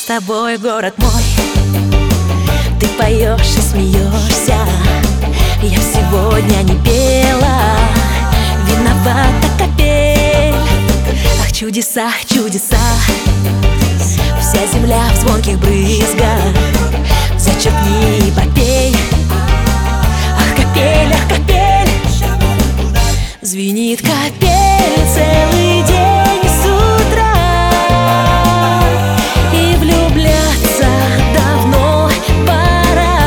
тобой, город мой? Ты поешь и смеешься. Я сегодня не пела, виновата капель. Ах, чудеса, чудеса, вся земля в звонких брызгах. Зачерпни и попей. Ах, капель, звенит капель целый день с утра. И влюбляться давно пора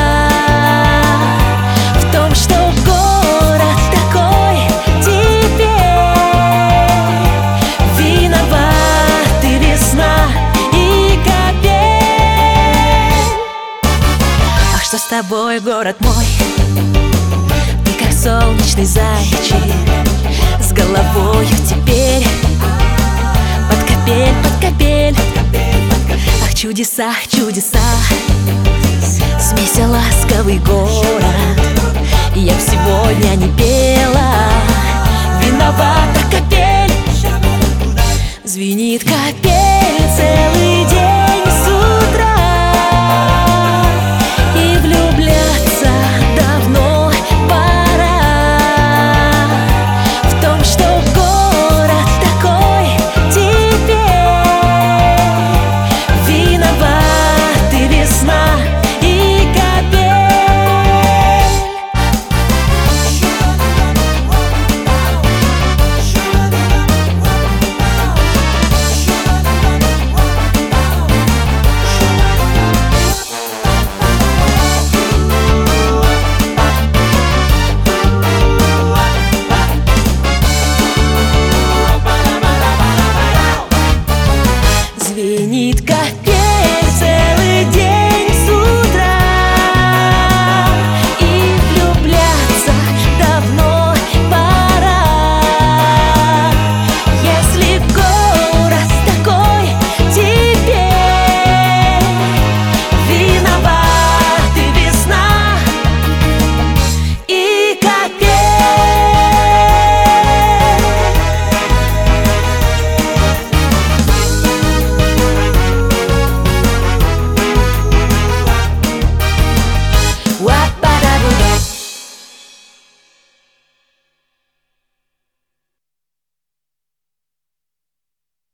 в том, что город такой теперь. Виноваты весна и капель. Ах, что с тобой, город мой? Ты как солнечный зайчик, с головою теперь под капель, под капель. Ах, чудеса, чудеса, смесь и ласковый город. Я б сегодня не пела, виновата капель. Звенит капель целый день.